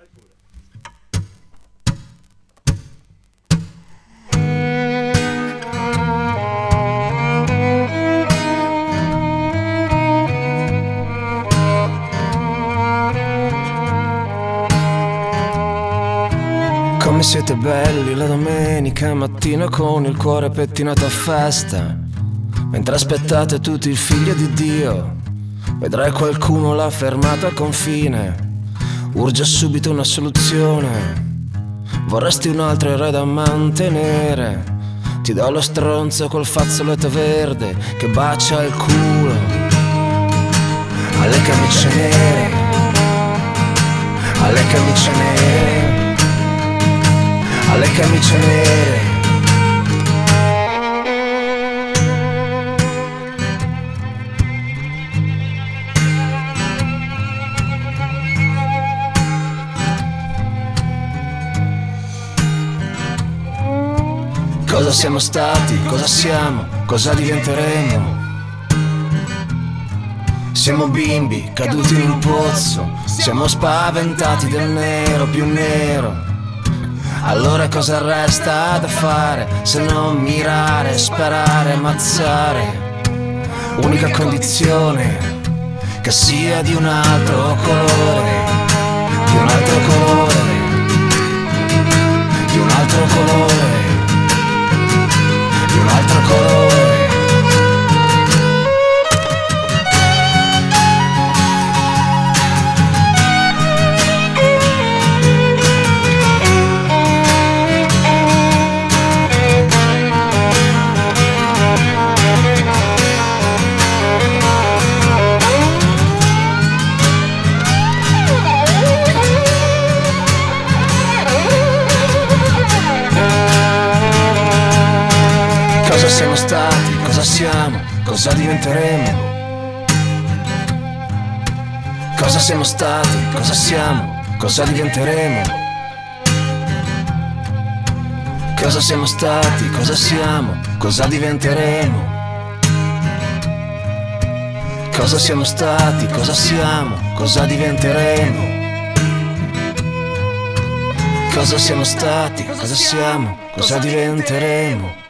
Come siete belli la domenica mattina con il cuore pettinato a festa, mentre aspettate tutti il figlio di Dio. Vedrai qualcuno l'ha fermato al confine, urge subito una soluzione. Vorresti un altro erede da mantenere, ti do lo stronzo col fazzoletto verde che bacia il culo alle camicie nere, alle camicie nere, alle camicie nere. Cosa siamo stati, cosa siamo, cosa diventeremo? Siamo bimbi caduti in un pozzo, siamo spaventati del nero più nero. Allora cosa resta da fare se non mirare, sparare, ammazzare? Unica condizione che sia di un altro colore, di un altro colore, di un altro colore, di un altro colore. Cosa siamo stati, cosa siamo, cosa diventeremo? Cosa siamo stati, cosa siamo, cosa diventeremo? Cosa siamo stati, cosa siamo, cosa diventeremo? Cosa siamo stati, cosa siamo, cosa diventeremo? Cosa siamo stati, cosa siamo, cosa diventeremo?